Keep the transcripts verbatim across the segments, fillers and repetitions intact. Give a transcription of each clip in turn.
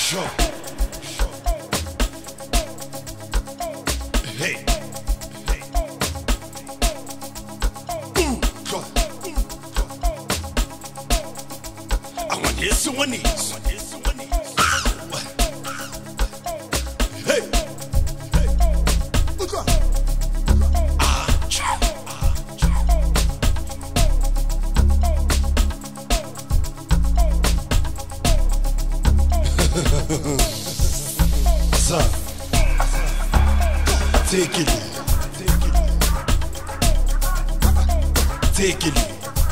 Sure. Hey. Hey. Ooh, God. I want this to one knees. Hey. Hey. Look up. Ah, cha. Son, take it, take it, take it,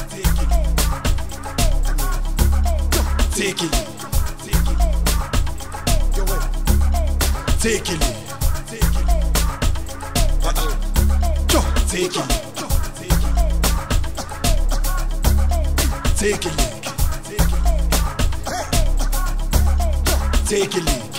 take it, take it, take it, take it, take it, take it, take it.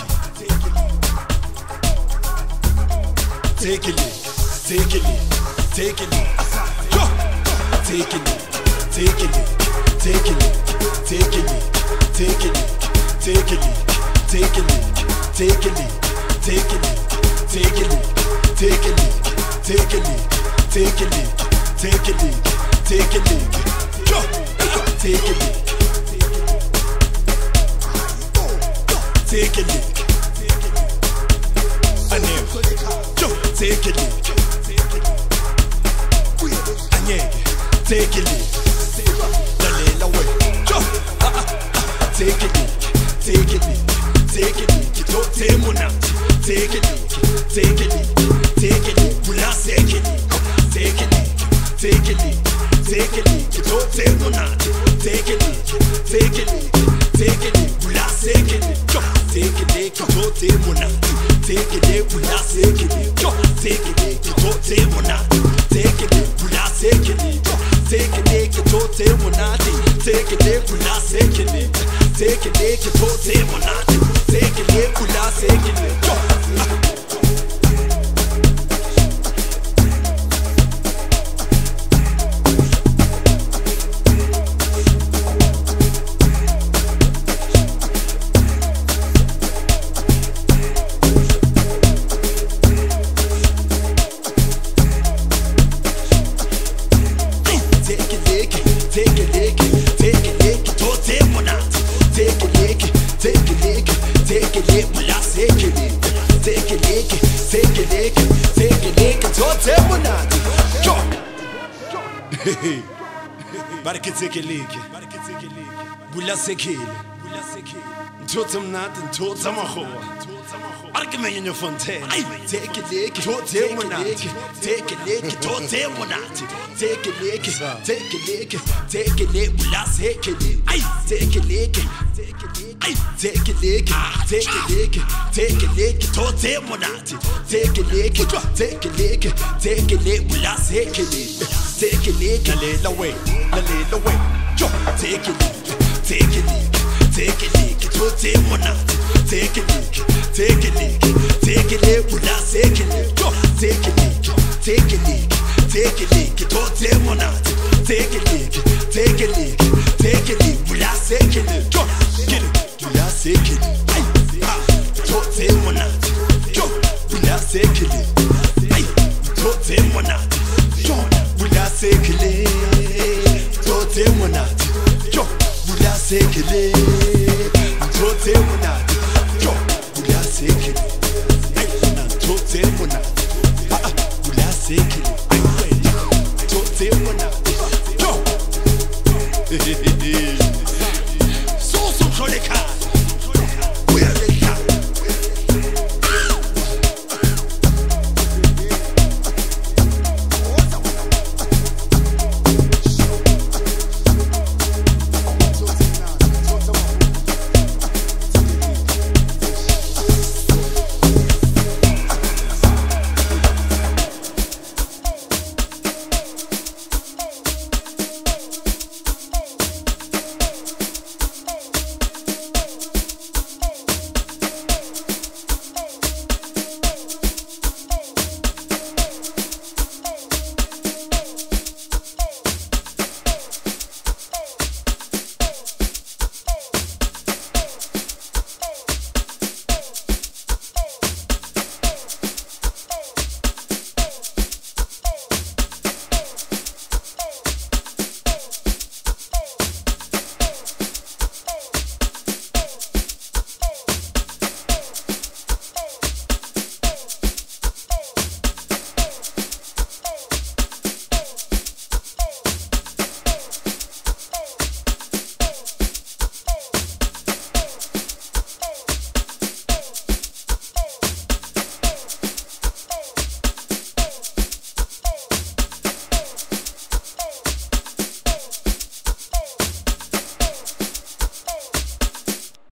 Take a leak, take a leak, take a leak, take a leak, take a leak, take a leak, take a leak, take a leak, take a leak, take a leak, take a leak, take a leak, take a leak, take a leak, take a leak, take a leak, take a leak, take a leak, take a leak, take a leak. Take it, anyege, take it, lalela we, take it, take it, take it, kitote munati, take it, take it, take it, bula take it, take it, take it, take it, kitote munati, take it, take it, take it, bula take it, take it, kitote munati, take it, bula take it. Take it, take it, take monati. Take it, pula take it. Take it, take it, take monati. Take it, pula take it. Take it, take it, take monati. Take it, pula take it. Barke tekeleke, bula sekele, ntotse mnate, ntotse magoa. Arke menyo fontaine, tekeleke, totse monate, tekeleke, totse monate, tekeleke, tekeleke, tekeleke, bula sekele, ay tekeleke, ay tekeleke, tekeleke, tekeleke, totse monate, tekeleke, tekeleke, tekeleke, bula sekele. Take a leak, a little away, a little away. Take a leak, take a leak, take a leak. It will take one out. Take a leak, take a leak, take a leak. Without take a leak, take a leak, take a leak, take a leak. It will take one out. Take a leak, take a leak, take a leak. Without take a leak, get it. Without take a leak, it will take one out. Without take a leak, it will take one out. Bula sekele, tote monati, yo. Bula sekele, tote monati, yo. Bula sekele, tote monati, bula sekele, tote monati, yo. So so